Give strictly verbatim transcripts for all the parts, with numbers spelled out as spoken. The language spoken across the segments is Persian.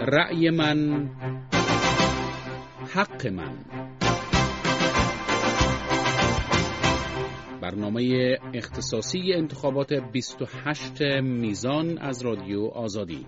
رأی من حق من. برنامه اختصاصی انتخابات بیست و هشت میزان از رادیو آزادی.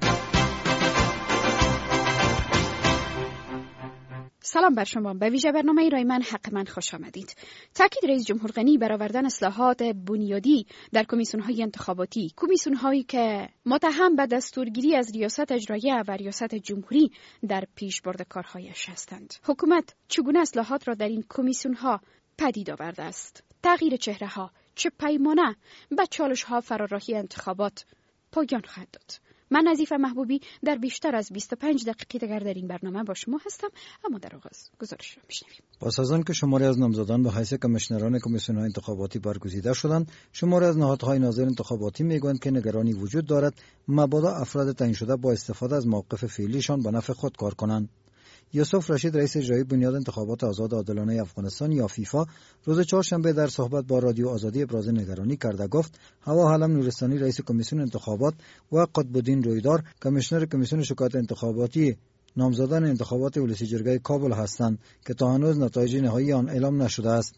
سلام بر شما. به ویژه برنامه رای من حق من خوش آمدید. تاکید رئیس جمهور غنی بر آوردن اصلاحات بنیادی در کمیسیون‌های انتخاباتی، کمیسیون‌هایی که متهم به دستورگیری از ریاست اجراییه و ریاست جمهوری در پیشبرد کارهایش هستند. حکومت چگونه اصلاحات را در این کمیسیون‌ها پدید آورده است؟ تغییر چهره‌ها چه پیمانه به چالش‌ها فراراهی انتخابات پایان خواهد داد؟ من نظیفه محبوبی در بیشتر از بیست و پنج دقیقه دیگر در این برنامه با شما هستم، اما در آغاز گزارش را میشنویم. پس از آن که شماری از نامزدان به حیث کمیشنران کمیسیون‌های انتخاباتی برگزیده شدند، شماری از نهادهای ناظر انتخاباتی میگویند که نگرانی وجود دارد مبادا افراد تعیین شده با استفاده از موقف فعلیشان به نفع خود کار کنند. یوسف رشید رئیس اجرایی بنیاد انتخابات آزاد عادلانه افغانستان یا فیفا روز چهارشنبه در صحبت با رادیو آزادی ابراز نگرانی کرده گفت هوا حالم نورستانی رئیس کمیسیون انتخابات و قطب‌الدین رویدار کمیشنر کمیسیون شکایت انتخاباتی نامزدان انتخابات ولسی جرگه کابل هستند که تا هنوز نتایج نهایی آن اعلام نشده است.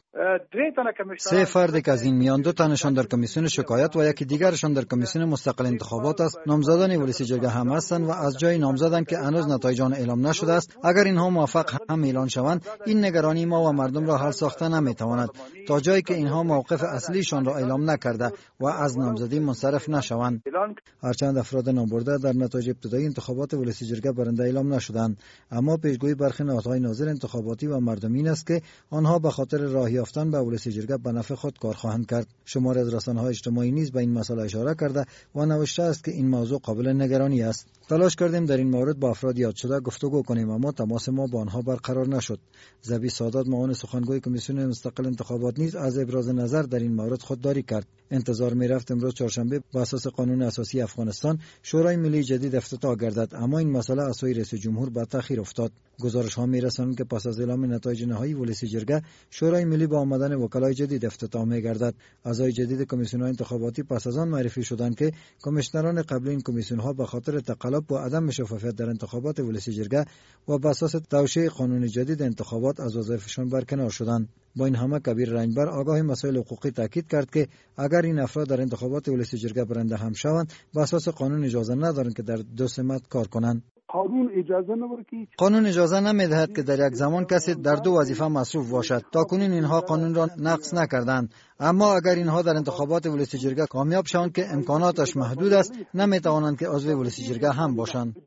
سه فرد که از این میان دو تنشان در کمیسیون شکایت و یکی دیگرشان در کمیسیون مستقل انتخابات است نامزدان ولسی جرگه هم هستند و از جای نامزدند که هنوز نتایج آن اعلام نشده است. اگر اینها موافق هم اعلان شوند این نگرانی ما و مردم را حل ساخته نمیتواند تا جایی که اینها موقف اصلیشان را اعلام نکرده و از نامزدی منصرف نشوند. هرچند افراد نامبرده در نتایج ابتدایی انتخابات ولسی جرگه برنده اعلام نشدند، اما پیشگویی برخی نهادهای ناظر انتخاباتی و مردمی است که آنها به خاطر راه یافتن به ولسی جرگه به نفع خود کار خواهند کرد. شماری از رسانه‌های اجتماعی نیز به این مسئله اشاره کرده و نوشته است که این موضوع قابل نگرانی است. تلاش کردیم در این مورد با افراد یاد شده گفتگو کنیم اما تماس ما با آنها برقرار نشد. زبی سادات معاون سخنگوی کمیسیون مستقل انتخابات نیز از ابراز نظر در این مورد خودداری کرد. انتظار می‌رفت امروز چهارشنبه بر اساس قانون اساسی افغانستان شورای ملی جدید افتتاح گردد، اما این مسئله از سوی رئیس جمهور به تأخیر افتاد. گزارش‌ها می‌رسانند که پس از اعلام نتایج نهایی ولسی جرگه شورای ملی با آمدن وکلای جدید افتتاح می‌گردد. اعضای جدید کمیسیون‌های انتخاباتی پس از آن معرفی شدند که کمیشنران قبلی این کمیسیون‌ها به خاطر تقلب و عدم شفافیت در انتخابات ولسی جرگه و بر اساس توشیح قانون جدید انتخابات از وظایفشان برکنار شدند. با این همه کبیر رنجبر آگاه مسائل حقوقی تاکید کرد که اگر این افراد در انتخابات ولسی جرگه برنده هم شوند بر اساس قانون اجازه ندارند که در دو سمت کار کنند. قانون اجازه نمی‌دهد قانون اجازه نمی‌دهد که در یک زمان کسی در دو وظیفه مصروف باشد. تاکنون اینها قانون را نقض نکردند، اما اگر اینها در انتخابات ولسی جرگه کامیاب شوند که امکاناتش محدود است نمی‌توانند که عضو ولسی جرگه هم باشند.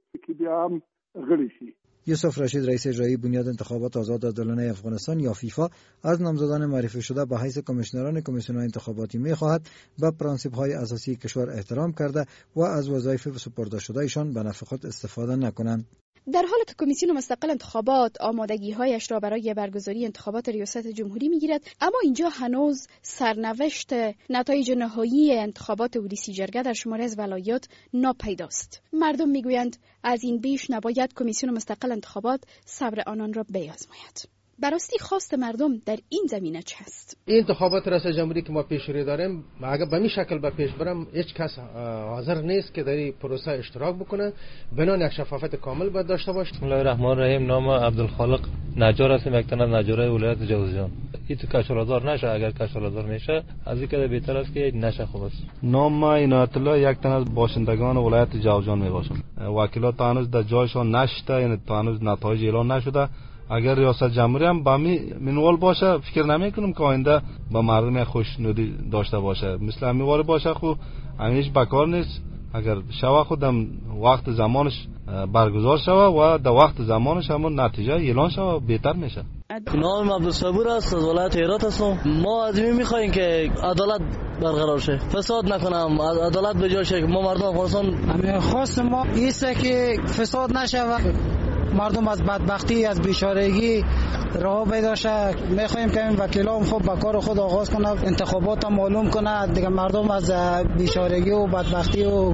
یوسف رشید رئیس اجرایی بنیاد انتخابات آزاد عادلانه افغانستان یا فیفا از نامزدان معرفی شده به حیث کمیشنران کمیسیون‌های انتخاباتی می‌خواهد به پرانسیپ‌های اساسی کشور احترام کرده و از وظایف سپرده شده‌شان به نفع خود استفاده نکنند. در حالی که کمیسیون مستقل انتخابات آمادگی‌هایش را برای برگزاری انتخابات ریاست جمهوری می‌گیرد، اما اینجا هنوز سرنوشت نتایج نهایی انتخابات ولسی جرگه در شماری از ولایات ناپیداست. مردم می‌گویند از این بیش نباید کمیسیون مستقل انتخابات صبر آنان را بیازماید. براستی خواست مردم در این زمینه چه است؟ این انتخابات ریاست جمهوری که ما پیش رو داریم اگر به این شکل به پیش برم هیچ کس حاضر نیست که در این پروسه اشتراک بکنه. بنان یک شفافیت کامل باید داشته باشه. بسم الله الرحمن الرحیم. نام عبدالخالق نجار هستم، یک تن از نجارای ولایت جوزجان. این تو کشورازار نشه، اگر کشورازار میشه از این که بهتر است که نشه. خوب است. نام عنایت الله، یک تن از باشندگان ولایت جوزجان میباشم. وکیلات تا هنوز در جایشان نشده، یعنی تا هنوز نتایج اعلان نشده. اگر ریاست جمهوری هم با می منوال باشه فکر نمی کنم که آینده با مردم خوشنودی داشته باشه. مثل امیوار باشه خو همیش بکار نیست. اگر شوا خودم وقت زمانش برگزار شوه و در وقت زمانش هم نتیجه اعلان شوه بهتر میشه. نام عبدالصبور است، از ولایت هرات هستم. ما از این میخوایم که عدالت برقرار شه، فساد نکنم، عدالت به جای شه. ما مردم افغانستان خواست ما ایسته که فساد نشه و مردم از بدبختی از بیچارگی راه پیدا شه. میخوایم که این وکیلا هم خوب به کار خود آغاز کنه، انتخابات هم معلوم کنه، دیگه مردم از بیچارگی و بدبختی و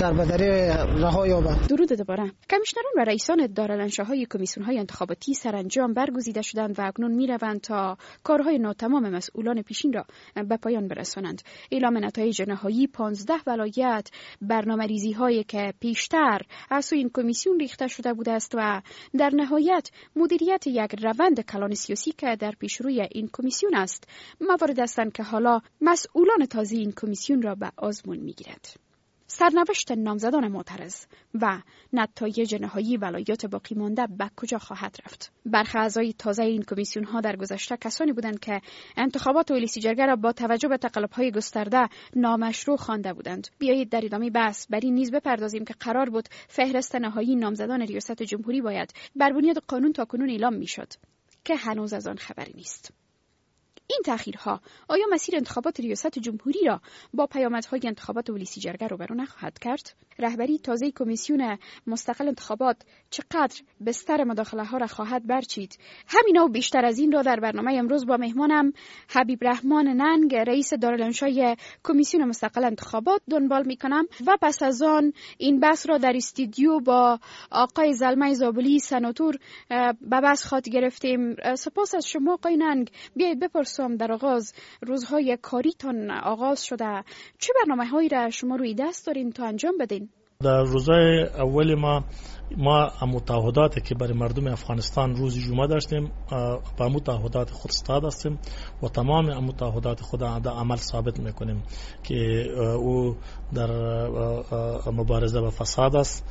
در بدری رها یابد. درود دوباره. کمیشنران و رئیسان دارالانشاهای کمیسیون‌های انتخاباتی سرانجام برگزیده شدند و اکنون می‌روند تا کارهای ناتمام مسئولان پیشین را به پایان برسانند. اعلام نتایج نهایی پانزده ولایت برنامه‌ریزی‌هایی که پیشتر از سوی این کمیسیون ریخته شده بوده است و در نهایت مدیریت یک روند کلان سیاسی که در پیشروی این کمیسیون است، موارد هستند که حالا مسئولان تازه این کمیسیون را به آزمون می‌گیرد. سرنوشت نامزدان معترض و نتایج نهایی ولایات باقی مانده به کجا خواهد رفت؟ برخی اعضای تازه این کمیسیون ها در گذشته کسانی بودند که انتخابات ولیسی جرگه را با توجه به تقلب های گسترده نامشروع خوانده بودند. بیایید در ادامه بحث بر این نیز بپردازیم که قرار بود فهرست نهایی نامزدان ریاست جمهوری باید بر بنیاد قانون تاکنون اعلام میشد که هنوز از آن خبری نیست. این تأخیرها آیا مسیر انتخابات ریاست جمهوری را با پیامدهای انتخابات ولیسی جرگه روبرو نخواهد کرد؟ رهبری تازه کمیسیون مستقل انتخابات چقدر بستر مداخله ها را خواهد برچید؟ همینا و بیشتر از این را در برنامه امروز با مهمانم حبیب رحمان ننگ، رئیس دارالانشای کمیسیون مستقل انتخابات دنبال می کنم و پس از آن این بحث را در استودیو با آقای زلمه زابلی سناتور به بحث خواهد گرفتیم. سپاس از شما آقای ننگ. بیایید بپرسم در آغاز، روزهای کاریتان آغاز شده، چه برنامه‌هایی را شما روی دست دارین تا انجام بدین؟ در روزهای اول ما ما متعهداتی که برای مردم افغانستان روز جمعه داشتیم با متعهدات خود استاد هستیم و تمام متعهدات خود در عمل ثابت میکنیم که او در مبارزه با فساد است،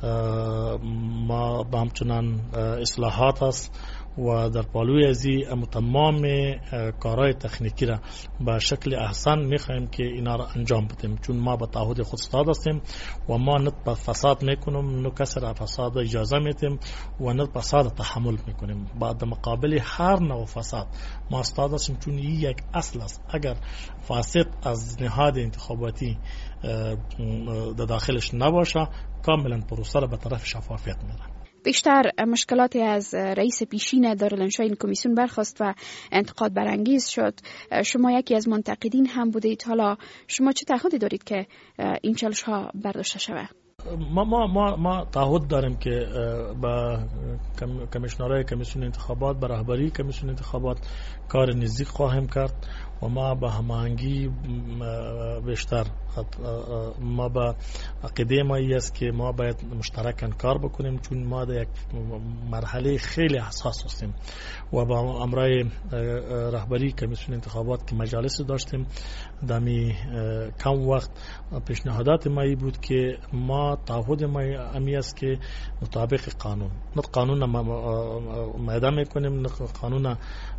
ما با همچنان اصلاحات است و در پالوی ازی تمام کارهای تکنیکی را به شکل احسن میخوایم که اینا را انجام بدیم، چون ما به تعهد خود استاد هستیم و ما نه به فساد میکنیم، نه کسی را فساد اجازه میدیم و نه فساد تحمل میکنیم. بعد مقابل هر نوع فساد ما استاد هستیم، چون این یک اصل است. اگر فاسد از نهاد انتخاباتی در داخلش نباشه، کاملا پروسه را به طرف شفافیت میره. بیشتر مشکلاتی از رئیس پیشین دارالانشای این کمیسیون برخاست و انتقاد برانگیز شد. شما یکی از منتقدین هم بودید. حالا شما چه تعهدی دارید که این چالش ها برداشته شود؟ ما ما ما ما تعهد داریم که با کمیشنرای کمیسیون انتخابات، با رهبری کمیسیون انتخابات کار نزدیک خواهیم کرد و ما با هماهنگی بیشتر، ما با عقیده ما است که ما باید مشترکاً کار بکنیم، چون ما در یک مرحله خیلی حساس هستیم و با امرای رهبری کمیسیون انتخابات که مجالس داشتیم دمی کم وقت پیشنهادات ما ای بود که ما تعهد ما امی است که مطابق قانون، نه قانون میده میکنیم، نه قانون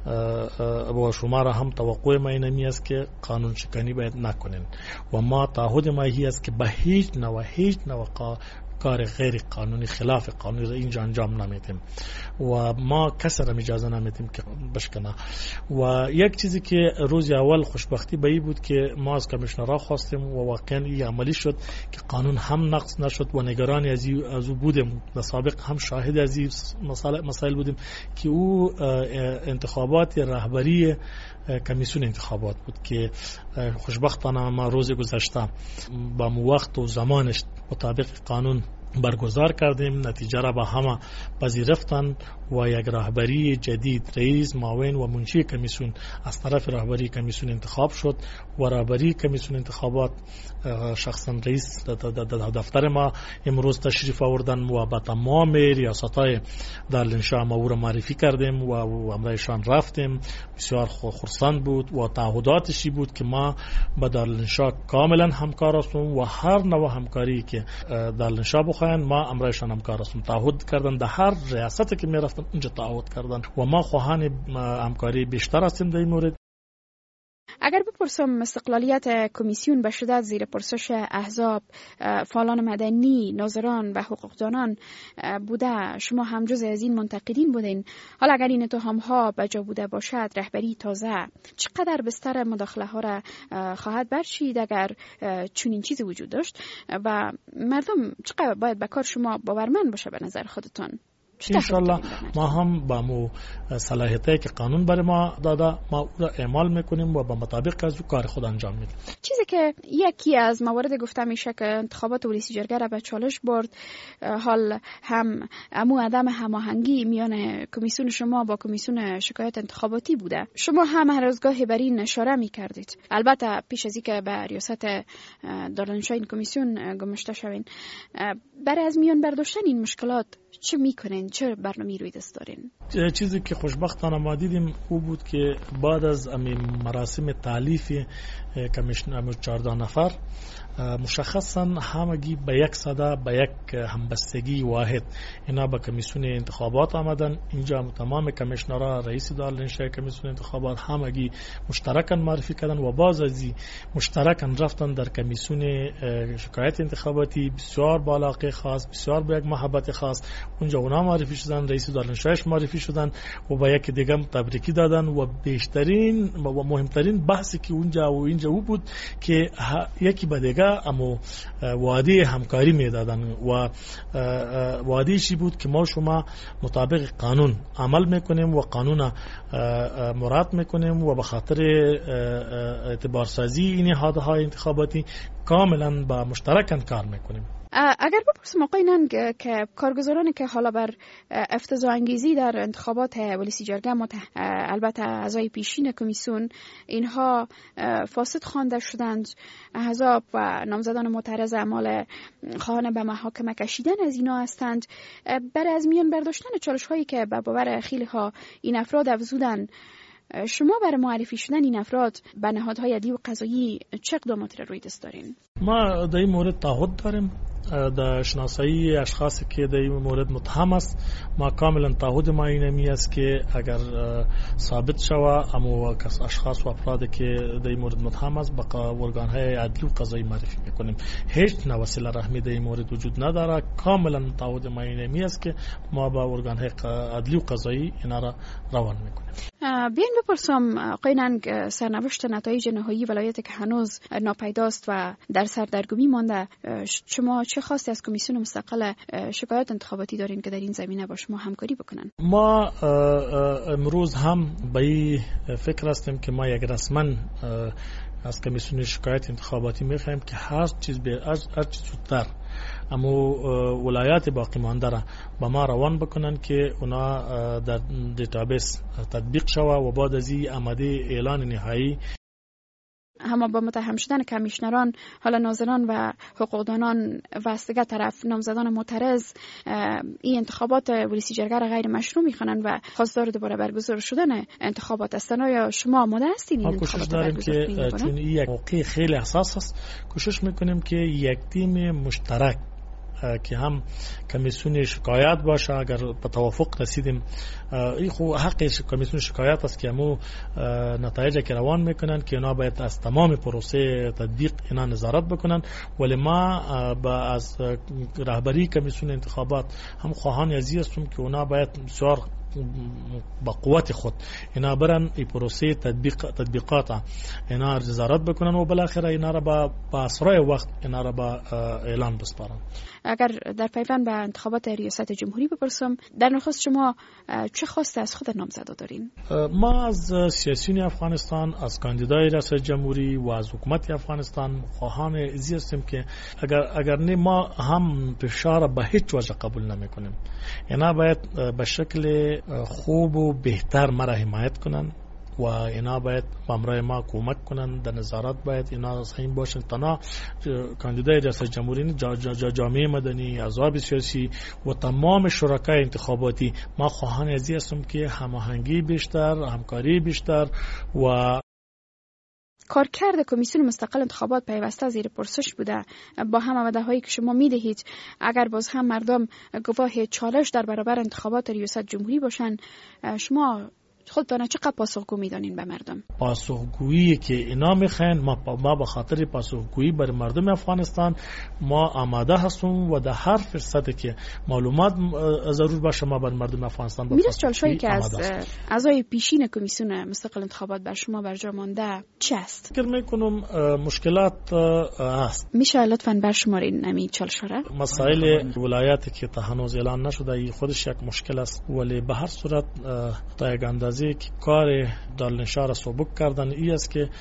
با شما را هم توقع ما اینمی است که قانون شکنی باید نکنین و ما تعهد ما هی است که به هیچ نوع هیچ نوع کار غیر قانونی خلاف قانونی را اینجا انجام نمیدیم و ما کسی را اجازه نمیدیم که بشکنه. و یک چیزی که روز اول خوشبختی به این بود که ما از کمیشنرها خواستیم و واقعا این عملی شد که قانون هم نقض نشد و نگرانی از از او بودیم، در سابق هم شاهد از این مسائل بودیم که او انتخابات رهبری کمیسیون انتخابات بود که خوشبختانه ما روز گذشته با وقت و زمانش مطابق قانون برگزار کردیم. نتیجه را به همه پذیرفتن و یک رهبری جدید، رئیس، معاون و منشی کمیسیون از طرف رهبری کمیسیون انتخاب شد و رهبری کمیسیون انتخابات شخصا رئیس دفتر ما امروز تشریف آوردن و با تمام ریاست‌های دارالانشا ما او را معرفی کردیم و امرایشان رفتیم. بسیار خرسند بود و تعهداتشی بود که ما با دارالانشا کاملا همکار هستیم و هر نوع همکاری که دارالانشا بخواین ما امرایشان همکار هستیم. تعهد کردن در هر ریاستی که میرفتن اونجا تعهد کردن و ما خواهان همکاری بیشتر هستیم در این مورد. اگر بپرسم استقلالیت کمیسیون به شدت زیر پرسش احزاب، فعالان مدنی، ناظران و حقوقدانان بوده، شما هم جز از این منتقدین بودین. حالا اگر این اتهام ها به جا بوده باشد، رهبری تازه چقدر بستر مداخله ها را خواهد برچید اگر چنین چیزی وجود داشت و مردم چقدر باید به کار شما باورمند باشه به نظر خودتان؟ انشالله ما هم با مو صلاحیتی که قانون برای ما داده ما او را اعمال میکنیم و با مطابق از او کار خود انجام میدیم. چیزی که یکی از موارد گفته میشه که انتخابات ریاست جمهوری را به چالش برد، حال هم امو عدم هماهنگی میان کمیسیون شما با کمیسیون شکایت انتخاباتی بوده. شما هم هر روزگاهی بر این اشاره میکردید. البته پیش از اینکه به ریاست دارالانشای این کمیسیون گماشته شوین، برای از میان برداشتن این مشکلات چه میکنین؟ چه برنامه‌ای روی دست دارین؟ چیزی که خوشبختانه ما دیدیم او بود که بعد از همین مراسم تالیف کمیشنر چهارده نفر مشخصا همگی به یک صدا به یک همبستگی واحد اینا به کمیسیون انتخابات آمدن. اینجا تمام کمیشنرها، رئیس دارالانشای کمیسیون انتخابات همگی مشترکاً معرفی کردن و باز از مشترکاً رفتن در کمیسیون شکایت انتخاباتی، بسیار با علاقه خاص، بسیار با یک محبت خاص اونجا اونا معرفی شدن، رئیس دارالانشایش معرفی شدن و با یک دیگه تبریکی دادن و بیشترین و مهمترین بحثی که اونجا و اینجا او بود که یکی به دیگه اما وعده همکاری میدادن و وعده چی بود که ما شما مطابق قانون عمل میکنیم و قانون مراد میکنیم و به خاطر اعتبارسازی این نهادهای انتخاباتی کاملا با مشترکاً کار میکنیم. اگر بپرسم آقای ننگ که کارگزارانی که حالا بر افتضاح انگیزی در انتخابات ریاست جمهوری البته اعضای پیشین کمیسیون اینها فاسد خوانده شدند، احزاب و نامزدان معترض اعمال خواهان به محاکمه کشیدن از اینا هستند، برای از میان برداشتن چالش هایی که به باور خیلی ها این افراد افزودن، شما برای معرفی شدن این افراد به نهادهای عدلی و قضایی چه اقداماتی را روی دست دارین؟ ما در این مورد تعهد داریم در شناسایی اشخاصی که در این مورد متهم است. ما کاملا تعهد ما اینمی است که اگر ثابت شود اما اشخاص و افرادی که در این مورد متهم است به ارگان‌های عدلی و قضایی معرفی میکنیم. هیچ نوع وسیله رحمی در این مورد وجود نداره. کاملا تعهد ما اینمی است که ما با ارگان‌های عدلی و قضایی اینا را روان میکنیم. بیاین بپرسم آقای ننگ، سرنوشت نتایج نهایی ولایت که هنوز ناپیداست و در سردرگمی مانده، شما چه خواستی از کمیسیون مستقل شکایت انتخاباتی دارین که در این زمینه با شما همکاری بکنن؟ ما امروز هم به این فکر هستیم که ما یک رسما از کمیسیون شکایت انتخاباتی میخوایم که هر چیز به هر چیز زودتر اما ولایات باقی مانده را با ما روان بکنن که اونا در دیتابیس تطبیق شوه و بعد از این آماده اعلان نهایی. اما با متهم شدن کمیشنران، حالا ناظران و حقوقدانان و از دیگر طرف نامزدان معترض این انتخابات ریاست جمهوری غیر مشروع میخوانن و خواستار دوباره برگزار شدن انتخابات هستن. آیا شما آماده هستین این انتخابات داریم که چون این یک موقع خیلی حساس است کوشش میکنیم که یک تیم مشترک که هم کمیسیون شکایت باشه، اگر به توافق رسیدیم این خو حق کمیسیون شکایت است که همو نتایج که روان میکنن که اونا باید از تمام پروسه تطبیق اینا نظارت بکنن، ولی ما با از رهبری کمیسیون انتخابات هم خواهان ازی هستیم که اونا باید بسیار با قوت خود اینا برن این پروسه تطبیق تطبیقات اینا نظارت بکنن و بالاخره اینا را با با اسرع وقت اینا را با اعلان بسپارن. اگر در پیوند به انتخابات ریاست جمهوری بپرسم، در نخست شما چه خواسته از خود نامزدا دارین؟ ما از سیاسیون افغانستان، از کاندیدای ریاست جمهوری و از حکومت افغانستان خواهان ازی هستیم که اگر اگر نه ما هم فشار به هیچ وجه قبول نمیکنیم. اینا باید به شکل خوب و بهتر ما را حمایت کنن و اینا باید همراه ما کمک کنن، در نظارت باید اینا صحیح باشن. تنها کاندیدای ریاست جمهوری، جامعه مدنی، احزاب سیاسی و تمام شرکای انتخاباتی ما خواهان ازی هستیم که هماهنگی بیشتر، همکاری بیشتر و کارکرد کمیسیون مستقل انتخابات پیوسته زیر پرسش بوده. با هم وعده‌هایی که شما میدهید اگر باز هم مردم گواه چالش در برابر انتخابات ریاست جمهوری باشن، شما خودتان چقدر پاسخگو میدانین به مردم؟ پاسخگویی که اینا میخواین ما ما به خاطر پاسخگویی بر مردم افغانستان ما آماده هستیم و در هر فرصتی که معلومات ضرور باشه ما بر مردم افغانستان به میرس چالشایی که از اعضای پیشین کمیسیون مستقل انتخابات بر شما برجا مانده چه است؟ فکر میکنم مشکلات است. میشه لطفاً برشمارین نمی چالش را؟ مسائل ولایتی که تا هنوز اعلان نشده ای خودش یک مشکل است، ولی به هر صورت تا یک اندازه که کار دارالنشا را سبک کردن ای است که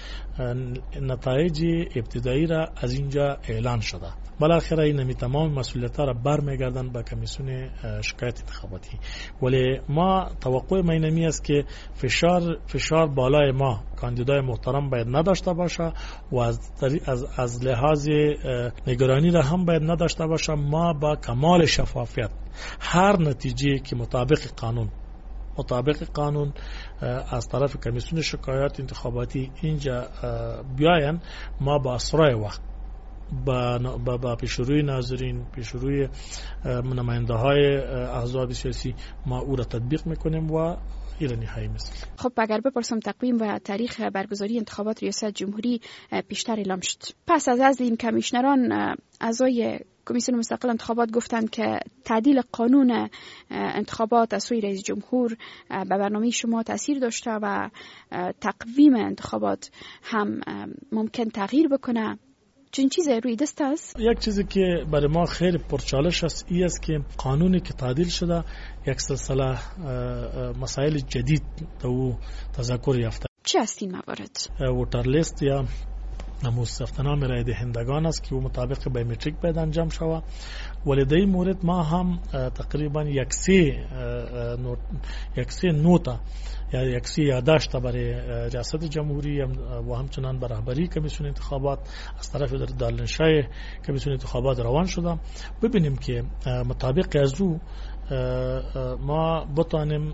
نتایج ابتدایی را از اینجا اعلان شده. بالاخره این نمی تمام مسئولیت‌ها را برمیگردن به کمیسیون شکایت انتخاباتی، ولی ما توقع ما اینمی است که فشار فشار بالای ما کاندیدای محترم باید نداشته باشه و از از, از لحاظ نگرانی را هم باید نداشته باشه. ما با کمال شفافیت هر نتیجه که مطابق قانون مطابق قانون از طرف کمیسیون شکایات انتخاباتی اینجا بیاین، ما با اسرع وقت با با پیشروی ناظرین، پیشروی نماینده های احزاب سیاسی ما او را تطبیق میکنیم و ایرانی نهایی مثل. خب اگر بپرسم تقویم و تاریخ برگزاری انتخابات ریاست جمهوری پیشتر اعلام شد، پس از از این کمیشنران اعضای کمیسیون مستقل انتخابات گفتند که تعدیل قانون انتخابات از سوی رئیس جمهور به برنامه شما تاثیر داشته و تقویم انتخابات هم ممکن تغییر بکنه. چون چیزی روی دست است؟ یک چیزی که برای ما خیلی پرچالش است ای است که قانونی که تعدیل شده یک سلسله مسائل جدید دو تذکر یافته. چه است این موارد؟ ووتر لیست یا مستفتنامه رای دهندگان است که او مطابق بایومتریک باید انجام شود، ولی در این مورد ما هم تقریبا یک سی یک سی نوتا یا یک سی یادداشت برای ریاست جمهوری و همچنان بر رهبری کمیسیون انتخابات از طرف دارالنشای کمیسیون انتخابات روان شده. ببینیم که مطابق از او ما بتانیم،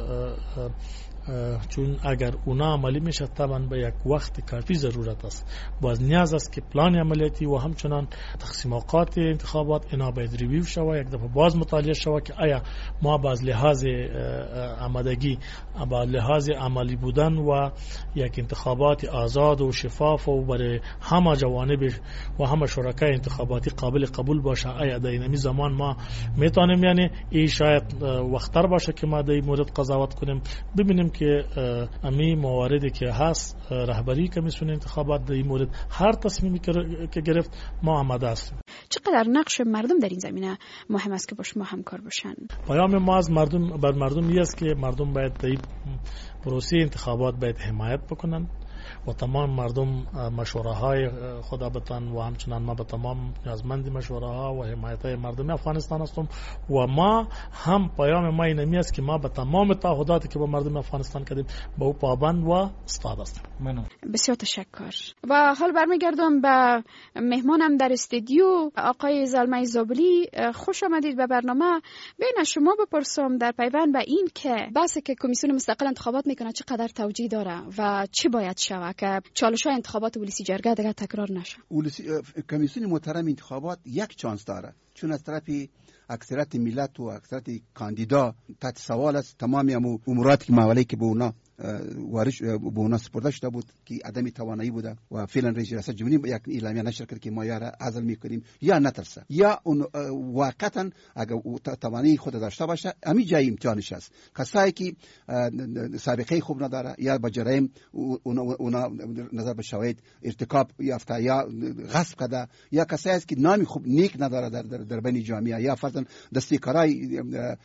چون اگر اونا عملی میشه طبعا به یک وقت کافی ضرورت است، باز نیاز است که پلان عملیاتی و همچنان تقسیم اوقات انتخابات اینا باید ریویو شود، یک دفعه باز مطالعه شود که آیا ما باز لحاظ آمادگی با لحاظ عملی بودن و یک انتخابات آزاد و شفاف و برای همه جوانب و همه شرکای انتخاباتی قابل قبول باشه، آیا در این زمان ما میتونیم، یعنی این شاید وقتتر باشه که ما در این مورد قضاوت کنیم. ببینیم که امی مواردی که هست رهبری کمیسیون انتخابات در این مورد هر تصمیمی که گرفت ما آماده هستیم. چقدر نقش مردم در این زمینه مهم است که با شما همکار باشن؟ پیام ما از مردم بر مردم این است که مردم باید در این پروسه انتخابات باید حمایت بکنن و تمام مردم مشوره های خدا بتن و همچنان ما به تمام نیازمند مشوره ها و حمایت های مردم افغانستان هستیم و ما هم پیام ما اینمی است که ما به تمام تعهداتی که با مردم افغانستان کردیم به او پابند و استاد هستیم. بسیار تشکر. و حال برمیگردم به مهمانم در استودیو آقای زلمه زابلی. خوش آمدید به برنامه. بین شما بپرسم در پیوند به این که بحثی که کمیسیون مستقل انتخابات میکنه چقدر توجیه داره و چی باید شود که چالش‌های انتخابات ولسی جرگه دیگه تکرار نشه؟ کمیسیون محترم انتخابات یک چانس داره، چون از طرف اکثریت ملت و اکثریت کاندیدا تحت سوال است تمامی امورات که معامله که به اونا وارش به اونا سپرده شده بود که عدم توانایی بوده و فعلا رئیس ریاست جمهوری یک اعلامیه نشر کرد که ما یا را عزل میکنیم یا نترسه یا اون واقعا اگر توانایی خود داشته باشه همین جای امتحانش است. کسایی که سابقه خوب نداره یا با جرایم اونا نظر به شواهد ارتکاب یافته یا غصب کرده یا کسایی است که نامی خوب نیک نداره در در, در بین جامعه یا فرضاً دستیکارای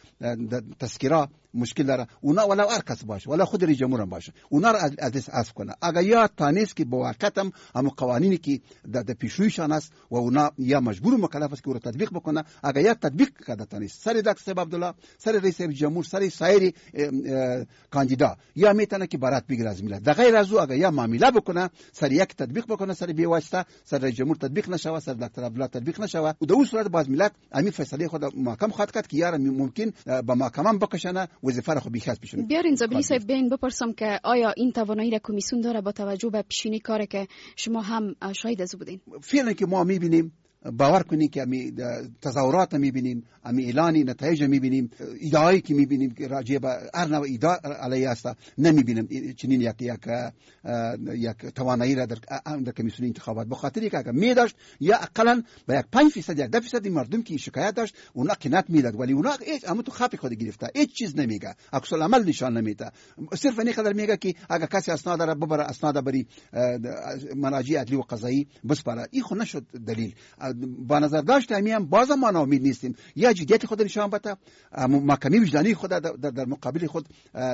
تذکره مشکل داره، اونا ولا هر کس باشه ولا خود رئیس جمهور هم باشه اونا را از دست عفو کنه. اگر یا تانیس که با واقعیت هم هم قوانینی که در پیشرویشان است و اونا یا مجبور مکلف است که او را تطبیق بکنه، اگر یا تطبیق کرده تانیس سر دکتر صاحب عبدالله، سر رئیس جمهور، سر سایر کاندیدا یا میتونه که برات بگیره از ملت. در غیر از او اگر یا معامله بکنه سر یک تطبیق بکنه، سر بی واسطه سر رئیس جمهور تطبیق نشوه، سر دکتر عبدالله تطبیق نشوه و در اون صورت باز ملت همین فیصله خود محکم خواهد کرد که یار ممکن با محکمه بکشنه وظیفه را خو بیخاص بشونه. بیارین زابلی صاحب بین بپرسم که آیا این توانایی را کمیسیون داره با توجه به پیشینی کاری که شما هم شاهد از بودین؟ فعلا که ما میبینیم باور کنید که امی تظاهرات میبینیم، امی اعلانی نتایج میبینیم، ایدهایی که میبینیم که راجع به هر نوع ایده علیه است نمیبینیم چنین یک یک یک توانایی را در در کمیسیون انتخابات. به خاطر اینکه اگر میداشت یا اقلا به یک پنج درصد یک ده درصد مردم که شکایت داشت اونا قناعت میداد، ولی اونا هیچ اما تو خاپ خود گرفته، هیچ چیز نمیگه، عکس العمل نشان نمیده، صرف اینه قدر میگه که اگر کسی اسناد داره ببره اسناد بری مراجع عدلی و قضایی بسپاره. این خود نشد دلیل. با نظر داشت همین باز ما ناامید نیستیم، یا جدیت خود نشان بده، محکمه وجدانی خود در, در مقابل خود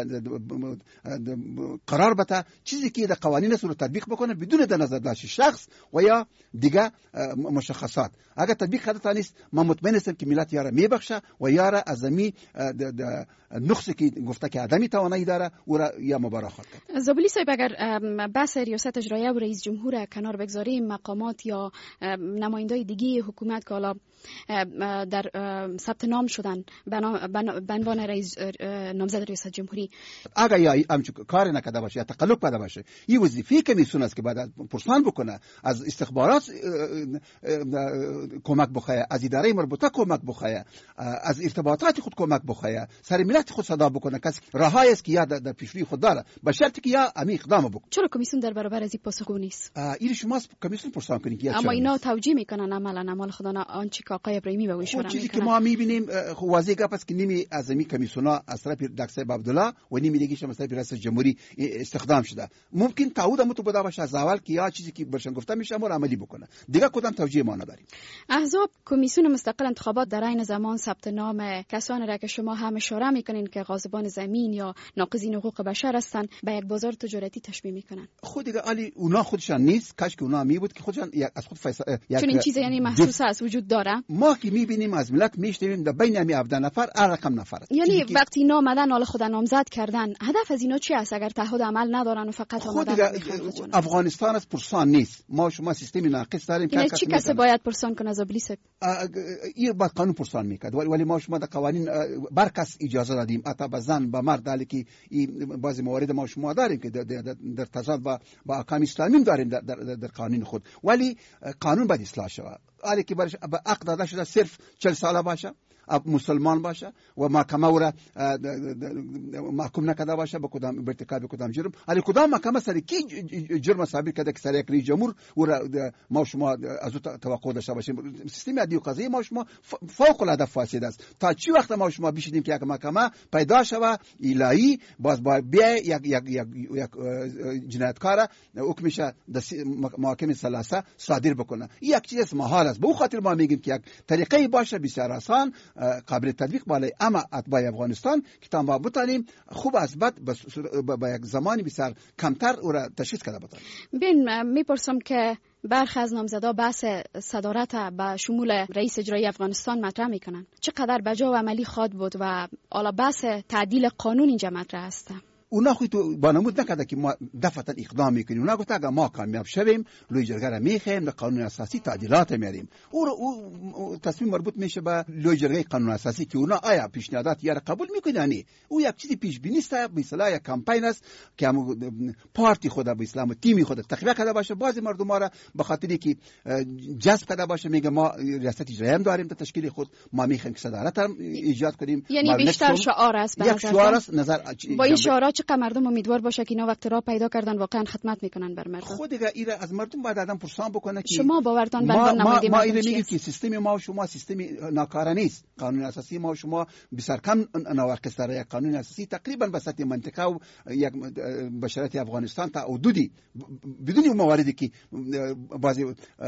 قرار بده، چیزی که در قوانین است رو تطبیق بکنه بدون در نظر داشت شخص و یا دیگه مشخصات. اگر تطبیق کرده نیست ما مطمئن هستم که ملت یاره میبخشه و یاره از می نقصی که گفته که عدمی توانایی داره او را یا مبارک خواهد کرد. زابلی صاحب اگر بحث ریاست اجراییه و رئیس جمهور کنار بگذاریم، مقامات یا نمایندای دیگه حکومت که حالا در ثبت نام شدن به عنوان رئیس نامزد ریاست جمهوری، اگر یا همچون کار نکرده باشه یا تقلب کرده باشه، این وظیفه کمیسیون است که بعد پرسان بکنه، از استخبارات کمک بخواه، از اداره مربوطه کمک بخواه، از ارتباطات خود کمک بخواه، سر ملت خود صدا بکنه. کسی راهی است که یا در پیشروی خود داره به شرطی که یا امی اقدام بکنه. چرا کمیسیون در برابر از این پاسخگو نیست؟ این شما کمیسیون پرسان کنید که اما اینا توجیه میکنن عملا اعمال خدا آنچه که آقای ابراهیمی به اشاره میکنه. چیزی که ما میبینیم واضح گپ است که نیمی از امی کمیسیونا از طرف دکتر عبدالله و نیمی دیگه از طرف رئیس جمهوری استخدام شده. ممکن تعهد هم تو بوده باشه از اول که یا چیزی که برشن گفته میشه ما عملی بکنه. دیگه کدام توجیه ما نداریم. احزاب کمیسیون مستقل انتخابات در عین زمان ثبت نام کسانی را که شما هم اشاره میکنین که غاصبان زمین یا ناقضین حقوق بشر هستند به یک بازار تجارتی تشبیه میکنن. خود دیگه علی اونا خودشان نیست، کاش که اونا می بود که خودشان از خود فیصله چون این چیز یعنی محسوس است وجود داره. ما که میبینیم از ملت میشنویم در بین همی هفده نفر هر رقم نفر است. یعنی وقتی اینا آمدن حال خود نامزد کردن، هدف از اینا چی است اگر تعهد عمل ندارن و فقط آمدن؟ افغانستان از پرسان نیست، ما شما سیستم ناقص داریم که چی کسی باید پرسان کنه از ابلیس؟ این باید قانون پرسان میکرد، ولی ما شما در قوانین برکس اجازه دادیم حتی به زن به مرد، حالی که بعضی موارد ما شما داریم که در تضاد با با احکام اسلامی داریم در, در, در قانون خود، ولی قانون باید اصلاح شود. حالی که برش به عقد داده شده صرف چهل ساله باشه، مسلمان باشه و محکمه او را محکوم نکرده باشه به کدام ارتکاب کدام جرم، ولی کدام محکمه سر کی جرم ثابت کرده که سر یک رئیس جمهور او را ما شما از او توقع داشته باشیم. سیستم عدلی و قضایی ما شما فوق العاده فاسد است. تا چی وقت ما شما بشیدیم که یک محکمه پیدا شود الهی باز با بیا یک یک یک جنایتکار حکمش در محاکم ثلاثه صادر بکنه، یک چیز محال است. به او خاطر ما میگیم که یک طریقه باشه بسیار آسان قابل تطبیق بالای اما اتباع افغانستان که تا ما بتانیم خوب از بد با یک زمانی بسیار کمتر او را تشخیص کرده بتانیم. ببین میپرسم که برخی از نامزدا بحث صدارت به شمول رئیس اجرایی افغانستان مطرح میکنن، چقدر بجا و عملی خواد بود و حالا بحث تعدیل قانون اینجا مطرح است؟ اونا خود تو بانمود نکرده که ما دفعتا اقدام میکنیم. اونا گفته اگر ما کامیاب شویم لوی جرگه را میخیم در قانون اساسی تعدیلات میاریم. او, او تصمیم مربوط میشه به لوی جرگه قانون اساسی که اونا آیا پیشنهادات یا قبول میکنن. او یک چیزی پیش بینی است، به اصطلاح یک کمپین است که هم پارتی خود به اسلام تیمی خود تقویت کرده باشه، بعضی مردم را به خاطری که جذب کرده باشه میگه ما ریاست اجرایی هم داریم در تشکیل خود، ما میخوایم که صدارت هم ایجاد کنیم. یعنی بیشتر شعار است، یک شعار است. نظر با این شعارات چقدر مردم امیدوار باشه که اینا وقت را پیدا کردن واقعا خدمت میکنن بر مردم. خود دیگه ایره از مردم بعد آدم پرسان بکنه که شما باورتان بر ما نماینده ما اینو میگیم که سیستم ما و شما سیستم ناکاره نیست. قانون اساسی ما و شما بسیار کم نواقص داره. یک قانون اساسی تقریبا به سطح منطقه و یک بشریت افغانستان تا حدودی بدون مواردی که بعضی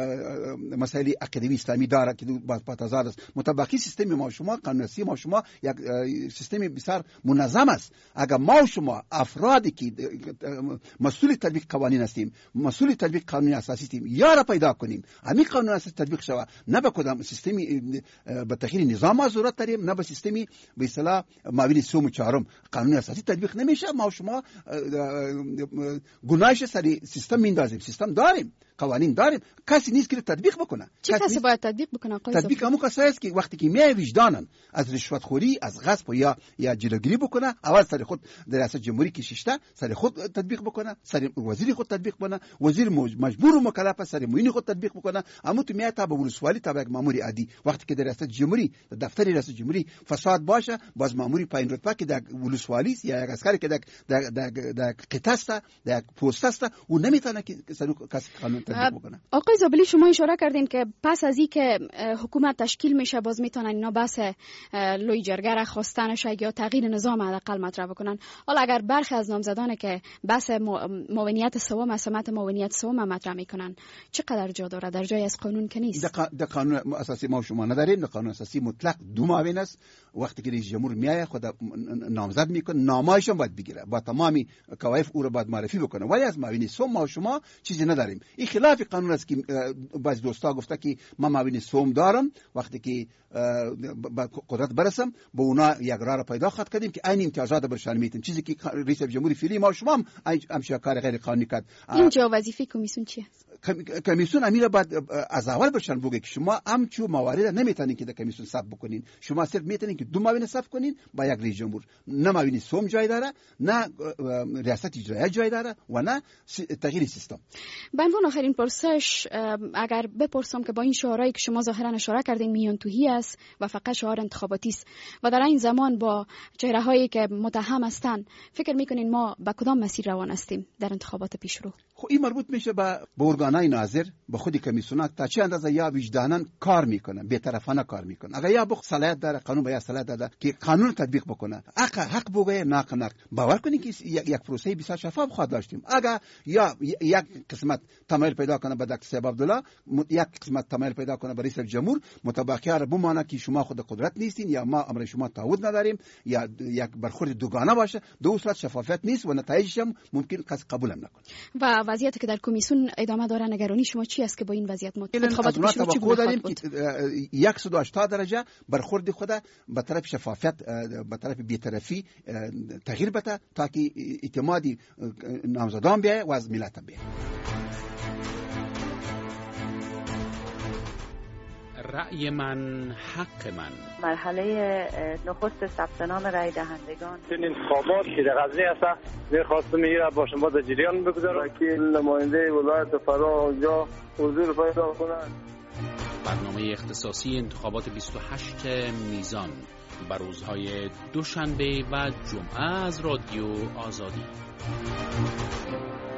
مسائل عقیدوی اسلامی داره که باز پاتازاد است. مطابقی سیستم ما و شما قانون اساسی ما و شما یک سیستم بسیار منظم است. اگر ما و شما افرادی که مسئول تطبیق قوانین هستیم، مسئول تطبیق قانون اساسی هستیم، یا را پیدا کنیم همین قانون اساسی تطبیق شود، نه به کدام سیستمی به تغییر نظام ضرورت داریم، نه به سیستمی به اصطلاح معاون سوم و چهارم قانون اساسی تطبیق نمیشه. ما و شما گناهش سری سیستم میندازیم. سیستم داریم، قوانین داریم، کسی نیست که تطبیق بکنه. چه کسی, کسی باید تطبیق بکنه آقای زاپی؟ تطبیق همون کسایی است که وقتی که میای وجدانن از رشوت خوری، از غصب یا یا جلوگیری بکنه، اول سر خود در ریاست جمهوری که ششته سر خود تطبیق بکنه، سر وزیر خود تطبیق بکنه، وزیر مجبور و مکلف سر معین خود تطبیق بکنه. اما تو میای تا به ولسوالی تا به مامور عادی، وقتی که در ریاست جمهوری دفتر ریاست جمهوری فساد باشه، باز ماموری پایین رتبه که در ولسوالی یا یک عسکری که در در در در قطعه است، در پست است، او نمیتونه که سر کسی قانون تطبیق بکنه. آقای زابلی شما اشاره کردین که پس از اینکه حکومت تشکیل میشه باز میتونن اینا بحث لوی جرگه را خواستنش یا تغییر نظام حداقل مطرح بکنن. حالا اگر برخی از نامزدان که بحث معاونیت سوم از سمت معاونیت سوم مطرح میکنن، چقدر جا داره در جای از قانون که نیست؟ در قانون اساسی ما شما نداریم. در قانون اساسی مطلق دو معاون است. وقتی که رئیس جمهور میاد خود نامزد میکنه، نامایش هم باید بگیره، با تمامی کوایف او رو باید معرفی بکنه. ولی از معاون سوم ما شما چیزی نداریم. این خلاف قانون است که بعض دوستا گفته که ما معاون سوم دارم، وقتی که با قدرت برسم با اونا یک راه را پیدا خواهد کردیم که این امتیازات برشان میتیم، چیزی که رئیس جمهوری فعلی ما شما هم همش کار غیر قانونی کرد. اینجا وظیفه کمیسیون چیه؟ کمیسیون امیر بعد از اول برشان بگه که شما همچو موارد نمیتونین که در کمیسیون ثبت بکنین، شما صرف میتونین که دو معاون ثبت کنین با یک رئیس جمهور. نه معاون سوم جای داره، نه ریاست اجرایی جای داره و نه تغییر سیستم. به عنوان آخرین پرسش اگر بپرسم که با این شعارهایی که شما ظاهرا اشاره کردین میان توهی است و فقط شعار انتخاباتی است و در این زمان با چهره هایی که متهم هستند، فکر میکنین ما به کدام مسیر روان هستیم در انتخابات پیشرو؟ خب این مربوط میشه به ارگانای ناظر، به خود کمیسیون تا چه اندازه یا وجدانن کار میکنن، بی‌طرفانه کار میکنن. اگر یا بخ صلاحیت داره، قانون به صلاحیت داده که قانون تطبیق بکنه، حق حق بگه، ناق ناق. باور کنید که یک پروسه بسیار شفاف خواهد داشتیم. اگر یا یک قسمت تمایل پیدا کنه به دکتر صاحب عبدالله، یک قسمت تمایل پیدا کنه به رئیس جمهور، متبقی را بمانه که شما خود قدرت نیستین یا ما امر شما تعهد نداریم یا یک برخورد دوگانه باشه، دو صورت شفافیت نیست و نتایجش هم ممکن کس قبول هم نکنه. و وضعیتی که در کمیسیون ادامه داره، نگرانی شما چی است که با این وضعیت انتخابات پیشرو چی بود؟ صد و هشتاد درجه برخورد خود به طرف شفافیت، به طرف بی‌طرفی تغییر بده تا که اعتمادی نامزدان بیاید و از ملت بیاید. رأی من حق من. مرحله نخست ثبت نام رأی دهندگان. این انتخابات که در غزنی است می‌خواستم میره با شما در جریان بگذارم که نماینده ولایت فرا اونجا حضور پیدا کنند. برنامه اختصاصی انتخابات بیست و هشت میزان بر روزهای دوشنبه و جمعه از رادیو آزادی.